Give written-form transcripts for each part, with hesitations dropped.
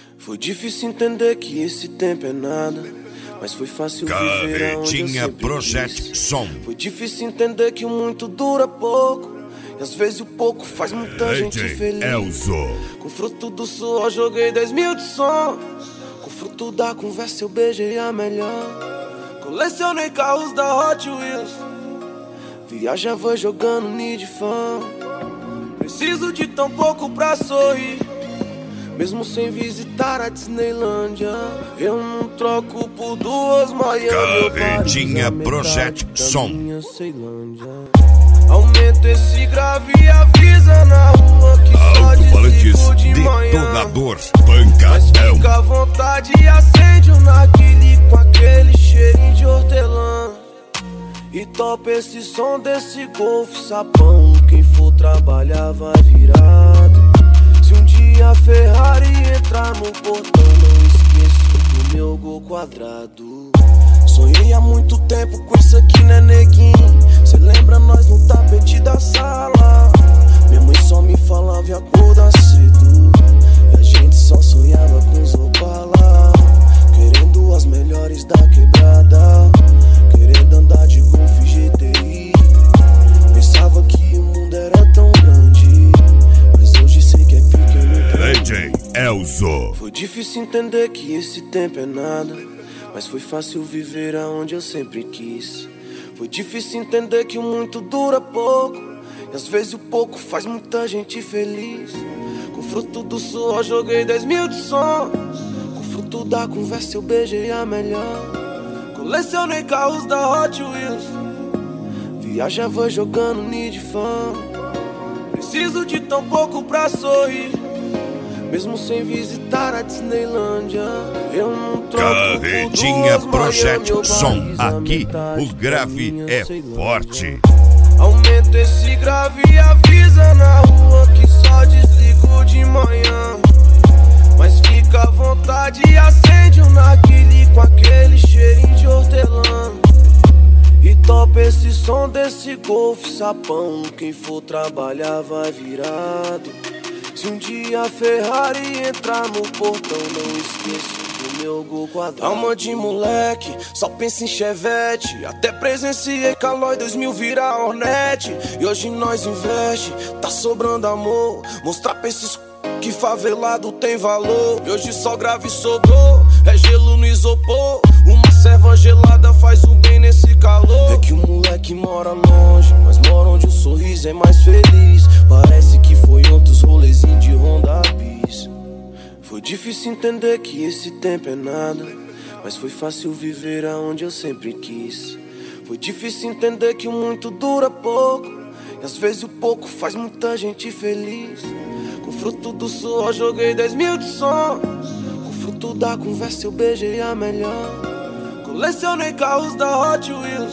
Foi difícil entender que esse tempo é nada, mas foi fácil viver aonde eu sempre Project quis. Som. Foi difícil entender que o muito dura pouco, e às vezes o pouco faz muita gente feliz. Elzo. Com fruto do suor joguei 10 mil de sons, com fruto da conversa eu beijei a melhor. Colecionei carros da Hot Wheels, viajava jogando Need Fan. Preciso de tão pouco pra sorrir, mesmo sem visitar a Disneylândia. Eu não troco por duas Miami. Carretinha Project Som. Aumenta esse grave e avisa na rua que só desligo de manhã. Detonador Mas fica à vontade e acende um narguilé com aquele cheirinho de hortelã. E topa esse som desse golfe sapão. Quem for trabalhar vai virado. Se um dia a Ferrari entrar no portão, não esqueço do meu gol quadrado. Sonhei há muito tempo com isso aqui, né, neguinho? Cê lembra nós no tapete da sala? Minha mãe só me falava e acordar cedo, e a gente só sonhava com os Opala, querendo as melhores da quebrada, querendo andar de Golf GTI. Pensava que o mundo era tão grande, mas hoje sei que é pequeno. DJ Elzo. Foi difícil entender que esse tempo é nada, mas foi fácil viver aonde eu sempre quis. Foi difícil entender que o muito dura pouco, e às vezes o pouco faz muita gente feliz. Com fruto do suor joguei 10 mil de sons, com fruto da conversa eu beijei a melhor. Colecionei carros da Hot Wheels, viajava jogando Need Fan. Preciso de tão pouco pra sorrir, mesmo sem visitar a Disneylândia. Eu não troco Carretinha por duas Project Miami, Som. a Aqui metade o grave da minha é Ceilândia. forte. Aumenta esse grave e avisa na rua que só desligo de manhã. Mas fica à vontade e acende um narguilé com aquele cheirinho de hortelã. E topa esse som desse golfe sapão. Quem for trabalhar vai virado. Se um dia a Ferrari entrar no portão, não esqueço do meu gol quadrado. Alma de moleque, só pensa em Chevette. Até presenciei Calói 2000 virar Hornet. E hoje nós investe, tá sobrando amor. Mostrar pra esses que favelado tem valor. E hoje só grave sobrou, é gelo no isopor. Uma serva gelada faz um bem nesse calor. É que o moleque mora longe, mas mora onde o sorriso é mais feliz. Parece que foi ontem os rolezinhos de Honda Bis. Foi difícil entender que esse tempo é nada, mas foi fácil viver aonde eu sempre quis. Foi difícil entender que o muito dura pouco, e às vezes o pouco faz muita gente feliz. Com fruto do suor joguei 10 mil de sons, com fruto da conversa eu beijei a melhor. Colecionei carros da Hot Wheels,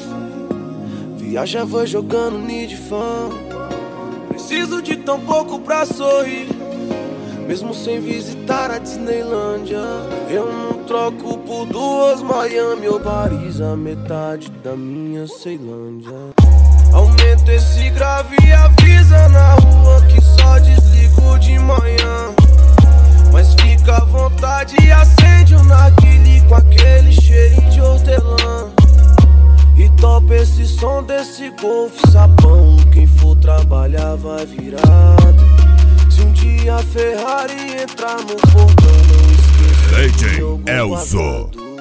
viajava jogando Need Fan. Preciso de tão pouco pra sorrir, mesmo sem visitar a Disneylândia. Eu não troco por duas Miami ou Paris, a metade da minha Ceilândia. Aumenta esse grave e avisa na rua que só desligo de manhã. Mas fica à vontade e acende um narguilé com aquele cheirinho de hortelã. E topa esse som desse golfe sapão. Quem for trabalhar vai virado. Se um dia a Ferrari entrar no portão, não esqueça do meu gol DJ Elzo. quadrado.